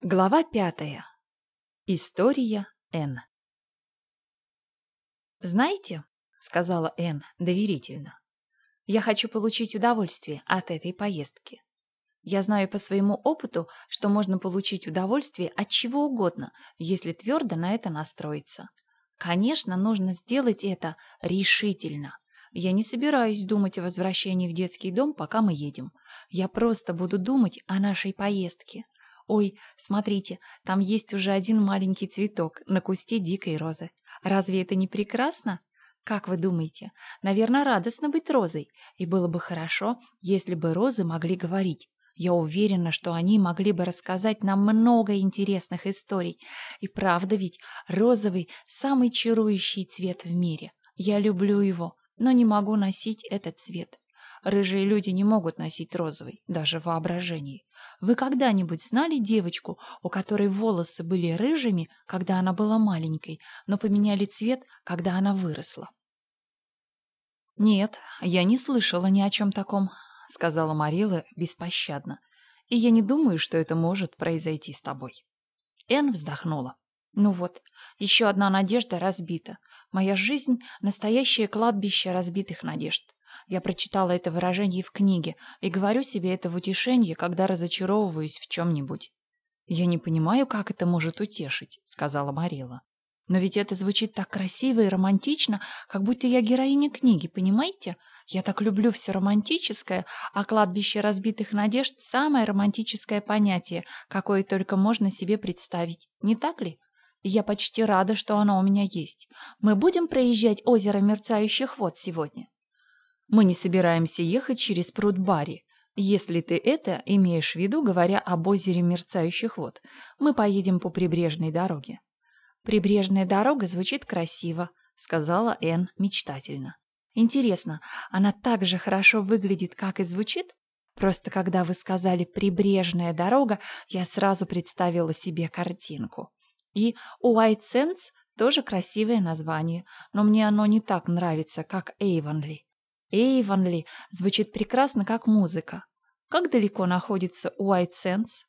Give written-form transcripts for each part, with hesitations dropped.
Глава 5. История Энн. «Знаете, — сказала Энн доверительно, — я хочу получить удовольствие от этой поездки. Я знаю по своему опыту, что можно получить удовольствие от чего угодно, если твердо на это настроиться. Конечно, нужно сделать это решительно. Я не собираюсь думать о возвращении в детский дом, пока мы едем. Я просто буду думать о нашей поездке. Ой, смотрите, там есть уже один маленький цветок на кусте дикой розы. Разве это не прекрасно? Как вы думаете? Наверное, радостно быть розой. И было бы хорошо, если бы розы могли говорить. Я уверена, что они могли бы рассказать нам много интересных историй. И правда ведь, розовый – самый чарующий цвет в мире. Я люблю его, но не могу носить этот цвет. Рыжие люди не могут носить розовый, даже в воображении. Вы когда-нибудь знали девочку, у которой волосы были рыжими, когда она была маленькой, но поменяли цвет, когда она выросла? «Нет, я не слышала ни о чем таком», — сказала Марила беспощадно. «И я не думаю, что это может произойти с тобой». Энн вздохнула. «Ну вот, еще одна надежда разбита. Моя жизнь — настоящее кладбище разбитых надежд. Я прочитала это выражение в книге и говорю себе это в утешение, когда разочаровываюсь в чем-нибудь». «Я не понимаю, как это может утешить», — сказала Марила. «Но ведь это звучит так красиво и романтично, как будто я героиня книги, понимаете? Я так люблю все романтическое, а кладбище разбитых надежд — самое романтическое понятие, какое только можно себе представить. Не так ли? Я почти рада, что оно у меня есть. Мы будем проезжать озеро мерцающих вод сегодня?» «Мы не собираемся ехать через пруд Барри, если ты это имеешь в виду, говоря об озере мерцающих вод. Мы поедем по прибрежной дороге». «Прибрежная дорога звучит красиво», — сказала Энн мечтательно. «Интересно, она так же хорошо выглядит, как и звучит? Просто когда вы сказали «прибрежная дорога», я сразу представила себе картинку. И Уайт Сэндс тоже красивое название, но мне оно не так нравится, как Эйвонли. Эйвонли звучит прекрасно, как музыка. Как далеко находится Уайт Сэндс?»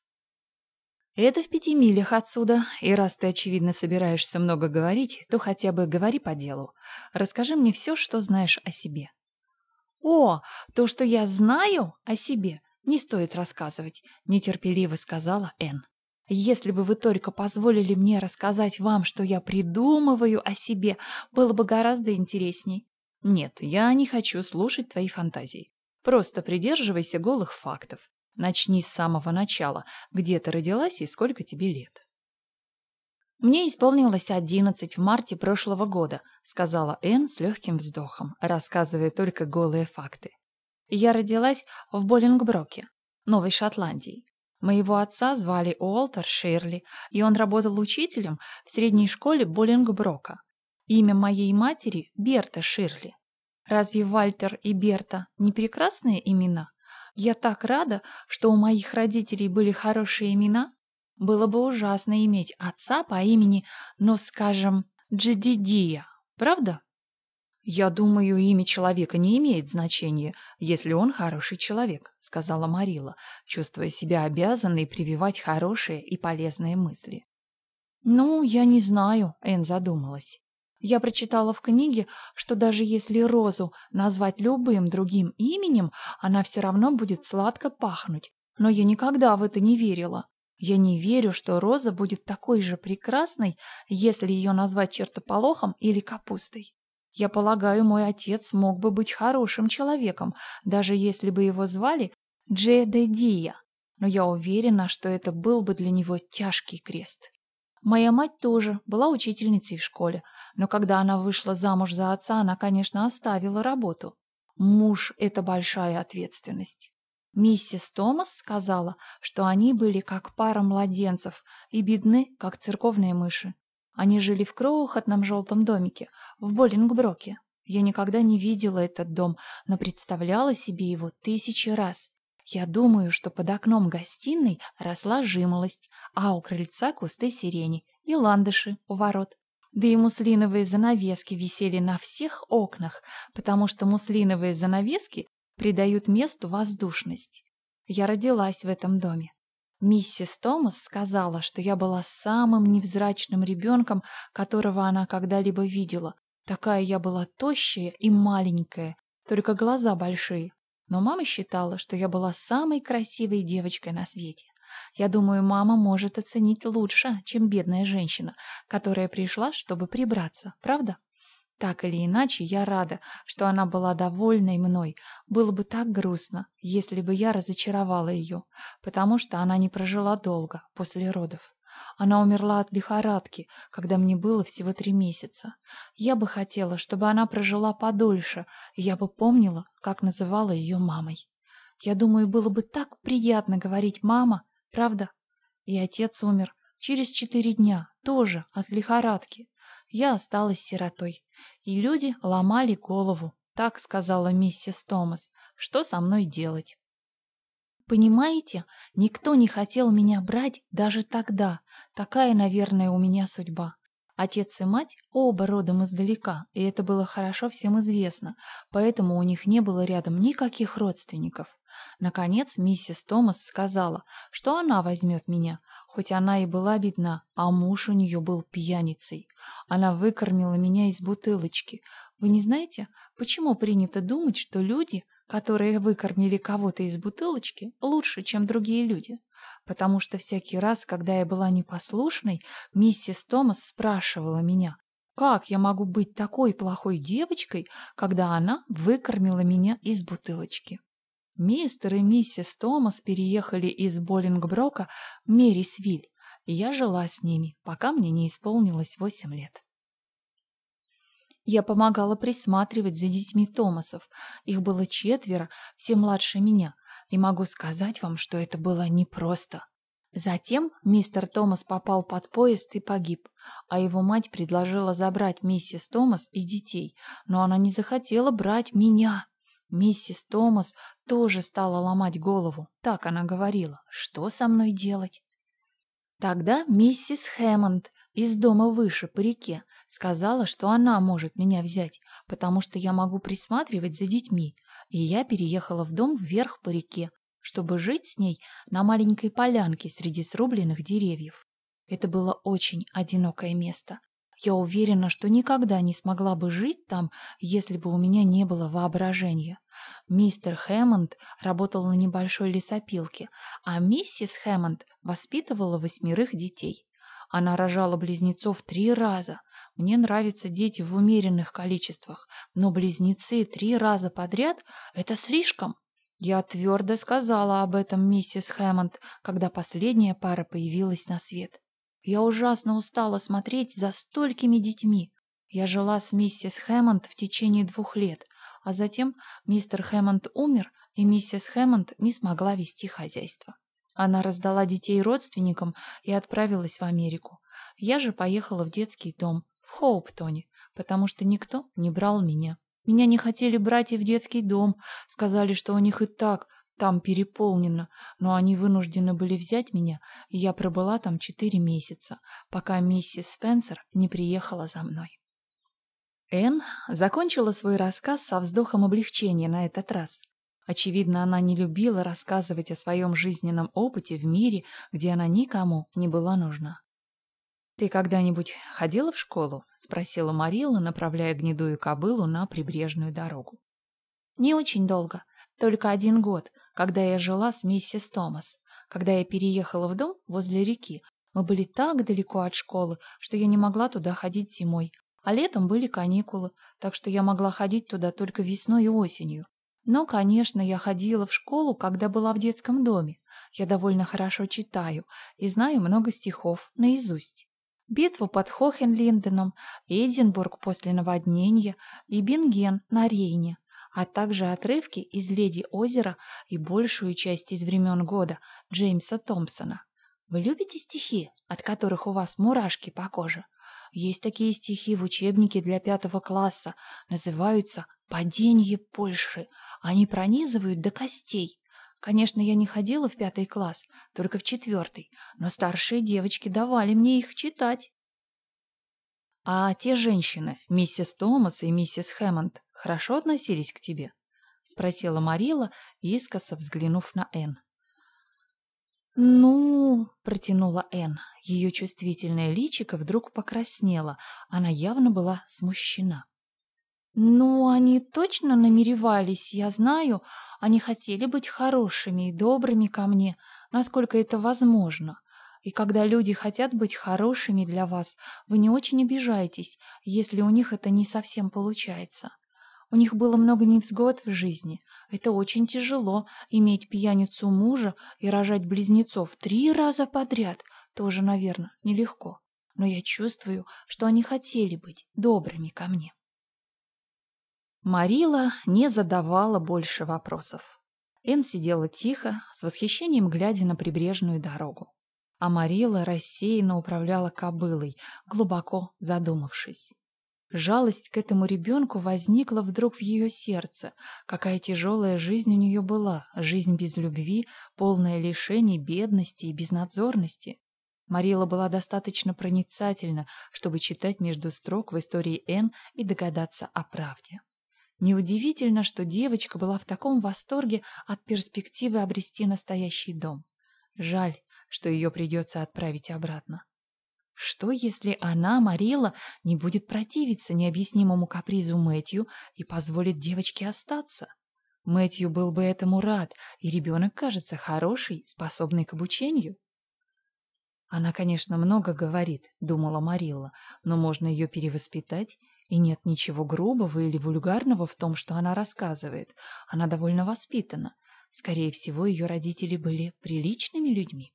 «Это в 5 милях отсюда, и раз ты, очевидно, собираешься много говорить, то хотя бы говори по делу. Расскажи мне все, что знаешь о себе». «О, то, что я знаю о себе, не стоит рассказывать», — нетерпеливо сказала Энн. «Если бы вы только позволили мне рассказать вам, что я придумываю о себе, было бы гораздо интересней». «Нет, я не хочу слушать твои фантазии. Просто придерживайся голых фактов. Начни с самого начала. Где ты родилась и сколько тебе лет?» «Мне исполнилось 11 в марте прошлого года», — сказала Энн с легким вздохом, рассказывая только голые факты. «Я родилась в Боллингброке, Новой Шотландии. Моего отца звали Уолтер Ширли, и он работал учителем в средней школе Боллингброка. Имя моей матери — Берта Ширли. Разве Вальтер и Берта не прекрасные имена? Я так рада, что у моих родителей были хорошие имена. Было бы ужасно иметь отца по имени, ну, скажем, Джедидия, правда?» «Я думаю, имя человека не имеет значения, если он хороший человек», — сказала Марила, чувствуя себя обязанной прививать хорошие и полезные мысли. «Ну, я не знаю», — Энн задумалась. «Я прочитала в книге, что даже если розу назвать любым другим именем, она все равно будет сладко пахнуть. Но я никогда в это не верила. Я не верю, что роза будет такой же прекрасной, если ее назвать чертополохом или капустой. Я полагаю, мой отец мог бы быть хорошим человеком, даже если бы его звали Джедедия. Но я уверена, что это был бы для него тяжкий крест. Моя мать тоже была учительницей в школе, но когда она вышла замуж за отца, она, конечно, оставила работу. Муж — это большая ответственность. Миссис Томас сказала, что они были как пара младенцев и бедны, как церковные мыши. Они жили в крохотном желтом домике в Боллингброке. Я никогда не видела этот дом, но представляла себе его 1000 раз. Я думаю, что под окном гостиной росла жимолость, а у крыльца кусты сирени и ландыши у ворот. Да и муслиновые занавески висели на всех окнах, потому что муслиновые занавески придают месту воздушность. Я родилась в этом доме. Миссис Томас сказала, что я была самым невзрачным ребенком, которого она когда-либо видела. Такая я была тощая и маленькая, только глаза большие. Но мама считала, что я была самой красивой девочкой на свете. Я думаю, мама может оценить лучше, чем бедная женщина, которая пришла, чтобы прибраться, правда? Так или иначе, я рада, что она была довольной мной. Было бы так грустно, если бы я разочаровала ее, потому что она не прожила долго после родов. Она умерла от лихорадки, когда мне было всего 3 месяца. Я бы хотела, чтобы она прожила подольше, и я бы помнила, как называла ее мамой. Я думаю, было бы так приятно говорить «мама», правда? И отец умер через 4 дня, тоже от лихорадки. Я осталась сиротой. И люди ломали голову, так сказала миссис Томас, что со мной делать. Понимаете, никто не хотел меня брать даже тогда. Такая, наверное, у меня судьба. Отец и мать оба родом издалека, и это было хорошо всем известно, поэтому у них не было рядом никаких родственников. Наконец, миссис Томас сказала, что она возьмет меня, хоть она и была бедна, а муж у нее был пьяницей. Она выкормила меня из бутылочки. Вы не знаете, почему принято думать, что люди, которые выкормили кого-то из бутылочки, лучше, чем другие люди? Потому что всякий раз, когда я была непослушной, миссис Томас спрашивала меня, как я могу быть такой плохой девочкой, когда она выкормила меня из бутылочки. Мистер и миссис Томас переехали из Боллингброка в Меррисвиль, и я жила с ними, пока мне не исполнилось 8 лет. Я помогала присматривать за детьми Томасов. Их было 4, все младше меня, и могу сказать вам, что это было непросто. Затем мистер Томас попал под поезд и погиб, а его мать предложила забрать миссис Томас и детей, но она не захотела брать меня. Миссис Томас тоже стала ломать голову. Так она говорила, что со мной делать? Тогда миссис Хэммонд из дома выше по реке сказала, что она может меня взять, потому что я могу присматривать за детьми, и я переехала в дом вверх по реке, чтобы жить с ней на маленькой полянке среди срубленных деревьев. Это было очень одинокое место. Я уверена, что никогда не смогла бы жить там, если бы у меня не было воображения. Мистер Хэммонд работал на небольшой лесопилке, а миссис Хэммонд воспитывала 8 детей. Она рожала близнецов 3 раза. Мне нравятся дети в умеренных количествах, но близнецы 3 раза подряд – это слишком. Я твердо сказала об этом миссис Хэммонд, когда последняя пара появилась на свет. Я ужасно устала смотреть за столькими детьми. Я жила с миссис Хэммонд в течение 2 лет, а затем мистер Хэммонд умер, и миссис Хэммонд не смогла вести хозяйство. Она раздала детей родственникам и отправилась в Америку. Я же поехала в детский дом в Хоуптоне, потому что никто не брал меня. Меня не хотели брать и в детский дом, сказали, что у них и так там переполнено, но они вынуждены были взять меня, и я пробыла там 4 месяца, пока миссис Спенсер не приехала за мной. Энн закончила свой рассказ со вздохом облегчения на этот раз. Очевидно, она не любила рассказывать о своем жизненном опыте в мире, где она никому не была нужна. «Ты когда-нибудь ходила в школу?» — спросила Марилла, направляя гнедую кобылу на прибрежную дорогу. «Не очень долго, только 1 год, когда я жила с миссис Томас. Когда я переехала в дом возле реки, мы были так далеко от школы, что я не могла туда ходить зимой, а летом были каникулы, так что я могла ходить туда только весной и осенью. Но, конечно, я ходила в школу, когда была в детском доме. Я довольно хорошо читаю и знаю много стихов наизусть. Битву под Хохенлинденом, Эдинбург после наводнения и Бинген на Рейне, а также отрывки из «Леди Озера» и большую часть из «Времен года» Джеймса Томпсона. Вы любите стихи, от которых у вас мурашки по коже? Есть такие стихи в учебнике для 5 класса, называются «Падение Польши». Они пронизывают до костей. Конечно, я не ходила в 5 класс, только в 4, но старшие девочки давали мне их читать. «А те женщины, миссис Томас и миссис Хэммонд, хорошо относились к тебе?» — спросила Марилла, искоса взглянув на Энн. «Ну...» — протянула Энн. Ее чувствительное личико вдруг покраснело. Она явно была смущена. «Ну, они точно намеревались, я знаю. Они хотели быть хорошими и добрыми ко мне, насколько это возможно. И когда люди хотят быть хорошими для вас, вы не очень обижаетесь, если у них это не совсем получается. У них было много невзгод в жизни. Это очень тяжело, иметь пьяницу мужа и рожать близнецов 3 раза подряд. Тоже, наверное, нелегко. Но я чувствую, что они хотели быть добрыми ко мне». Марила не задавала больше вопросов. Энн сидела тихо, с восхищением глядя на прибрежную дорогу. А Марила рассеянно управляла кобылой, глубоко задумавшись. Жалость к этому ребенку возникла вдруг в ее сердце. Какая тяжелая жизнь у нее была, жизнь без любви, полная лишений, бедности и безнадзорности. Марила была достаточно проницательна, чтобы читать между строк в истории Энн и догадаться о правде. Неудивительно, что девочка была в таком восторге от перспективы обрести настоящий дом. Жаль, что ее придется отправить обратно. Что, если она, Марила, не будет противиться необъяснимому капризу Мэтью и позволит девочке остаться? Мэтью был бы этому рад, и ребенок кажется хороший, способный к обучению. Она, конечно, много говорит, думала Марилла, но можно ее перевоспитать, и нет ничего грубого или вульгарного в том, что она рассказывает. Она довольно воспитана. Скорее всего, ее родители были приличными людьми.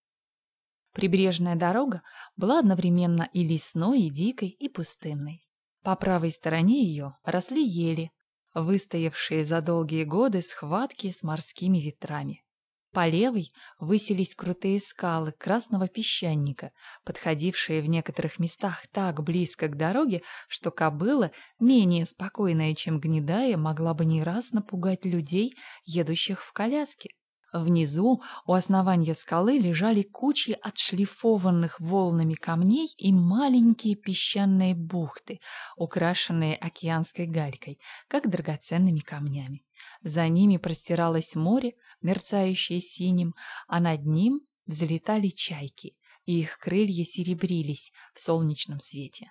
Прибрежная дорога была одновременно и лесной, и дикой, и пустынной. По правой стороне ее росли ели, выстоявшие за долгие годы схватки с морскими ветрами. По левой высились крутые скалы красного песчаника, подходившие в некоторых местах так близко к дороге, что кобыла, менее спокойная, чем гнедая, могла бы не раз напугать людей, едущих в коляске. Внизу, у основания скалы, лежали кучи отшлифованных волнами камней и маленькие песчаные бухты, украшенные океанской галькой, как драгоценными камнями. За ними простиралось море, мерцающее синим, а над ним взлетали чайки, и их крылья серебрились в солнечном свете.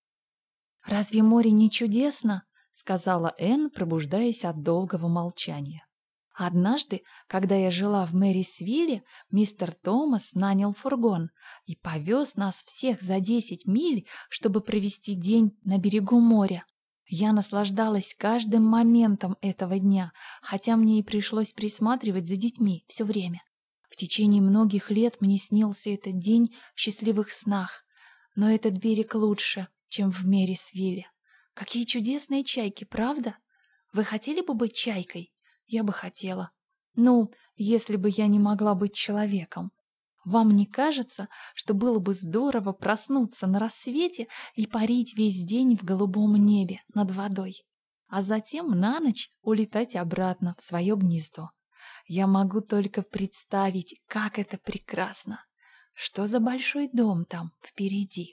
«Разве море не чудесно?» — сказала Энн, пробуждаясь от долгого молчания. «Однажды, когда я жила в Мэрисвилле, мистер Томас нанял фургон и повез нас всех за 10 миль, чтобы провести день на берегу моря. Я наслаждалась каждым моментом этого дня, хотя мне и пришлось присматривать за детьми все время. В течение многих лет мне снился этот день в счастливых снах, но этот берег лучше, чем в Мэрисвилле. Какие чудесные чайки, правда? Вы хотели бы быть чайкой? Я бы хотела. Ну, если бы я не могла быть человеком. Вам не кажется, что было бы здорово проснуться на рассвете и парить весь день в голубом небе над водой, а затем на ночь улетать обратно в свое гнездо? Я могу только представить, как это прекрасно. Что за большой дом там впереди?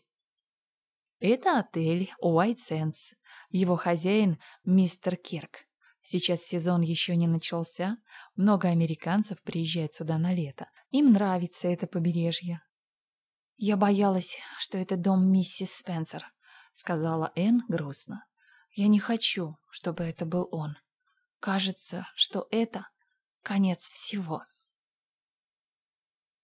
Это отель White Sands. Его хозяин мистер Кирк. Сейчас сезон еще не начался, много американцев приезжает сюда на лето. Им нравится это побережье. «Я боялась, что это дом миссис Спенсер», — сказала Энн грустно. «Я не хочу, чтобы это был он. Кажется, что это конец всего».